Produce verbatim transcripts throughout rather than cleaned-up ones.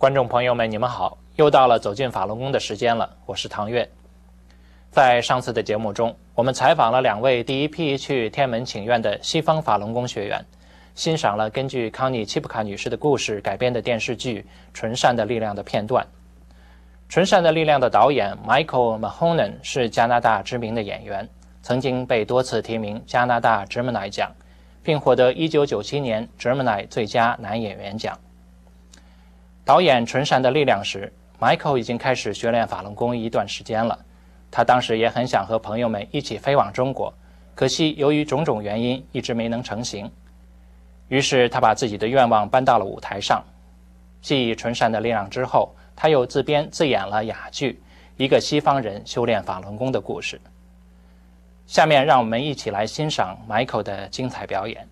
观众朋友们，你们好，又到了走进法轮功的时间了，我是唐月。在上次的节目中，我们采访了两位第一批去天门请愿的西方法轮功学员，欣赏了根据康妮·齐普卡女士的故事改编的电视剧《纯善的力量》的片段。《纯善的力量》的导演 Michael Mahonen 是加拿大知名的演员，曾经被多次提名加拿大 Gemini 奖，并获得一九九七年 Gemini 最佳男演员奖。导演《纯善的力量》时 ，Michael 已经开始学练法轮功一段时间了。他当时也很想和朋友们一起飞往中国，可惜由于种种原因一直没能成行。于是他把自己的愿望搬到了舞台上。继《纯善的力量》之后，他又自编自演了哑剧《一个西方人修炼法轮功的故事》。下面让我们一起来欣赏 Michael 的精彩表演。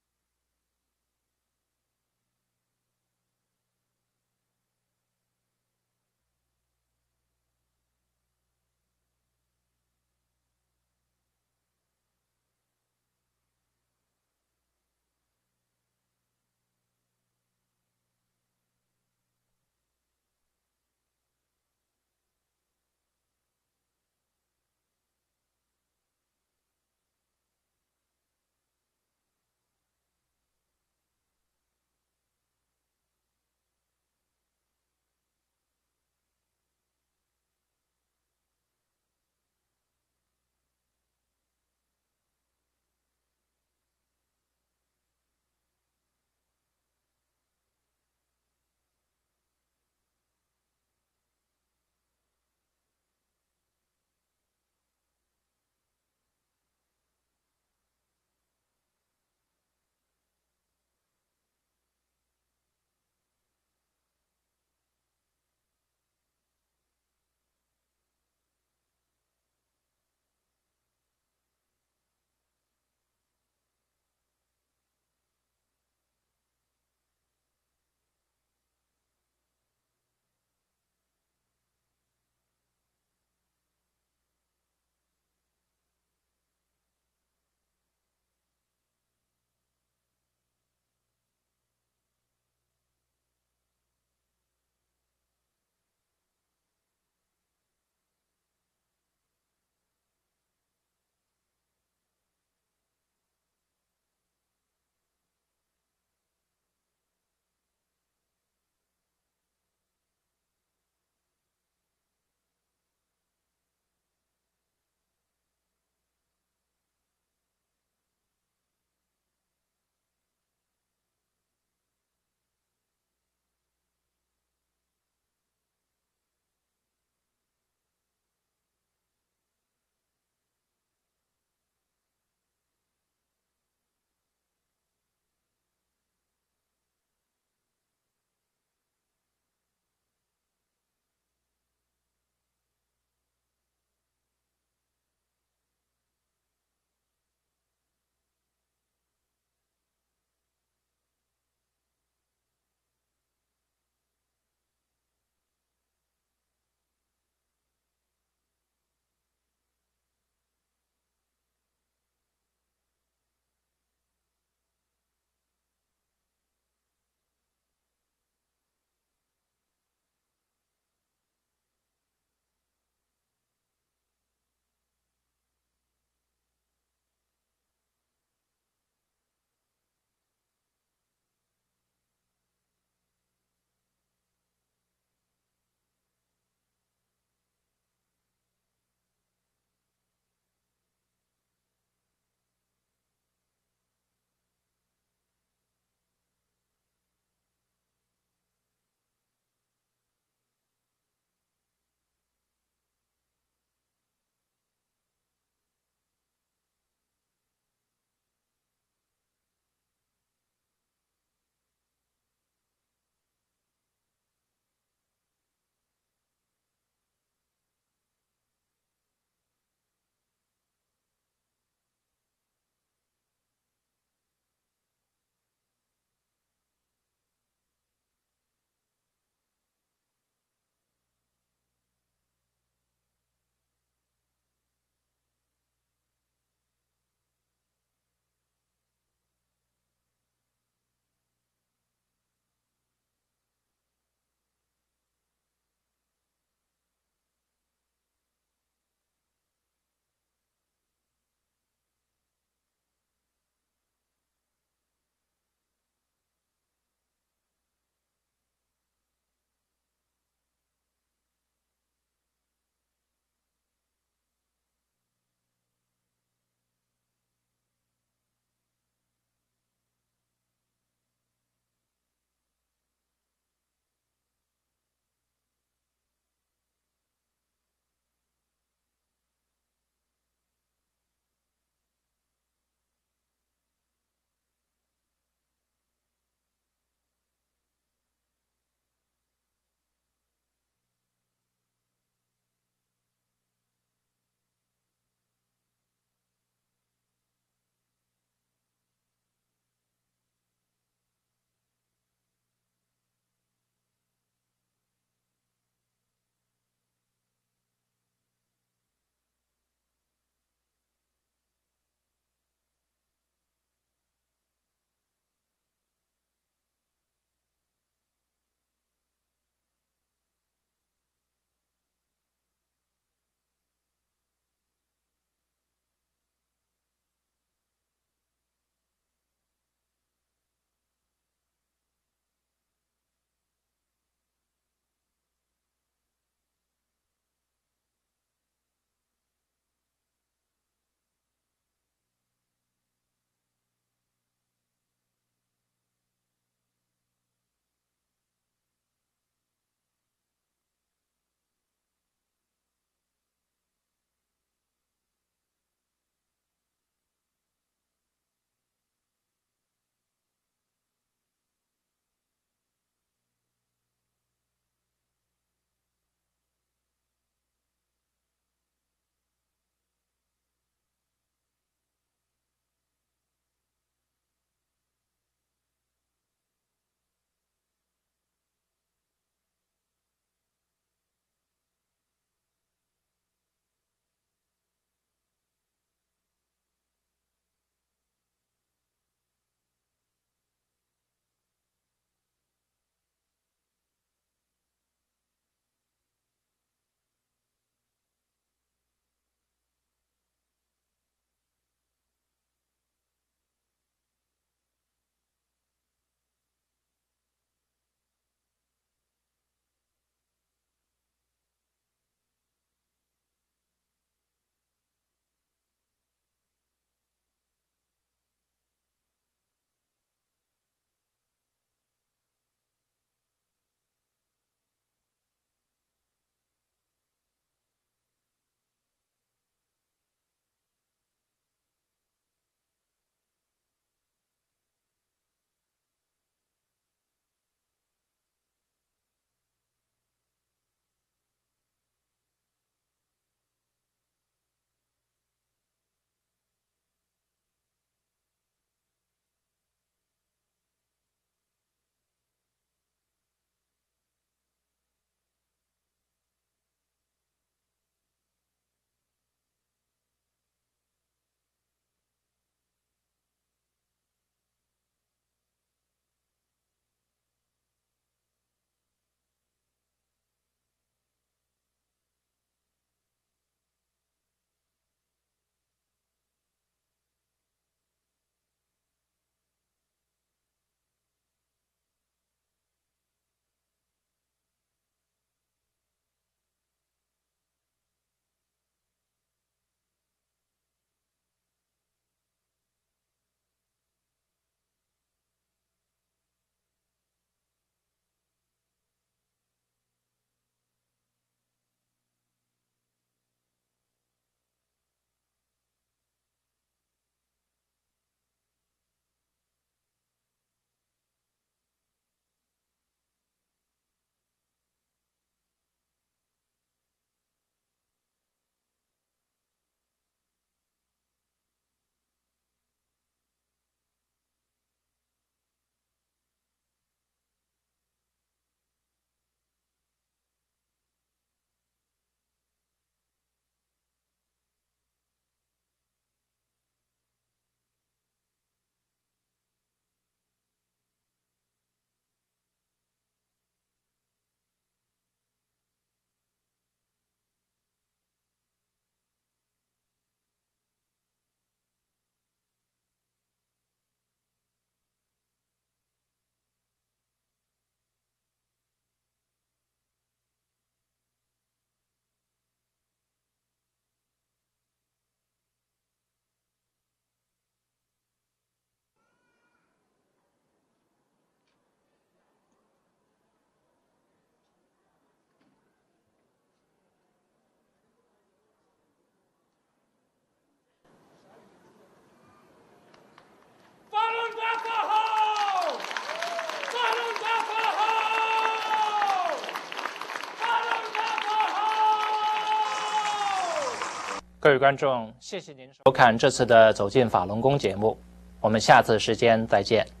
各位观众，谢谢您收看这次的《走进法轮功》节目，我们下次时间再见。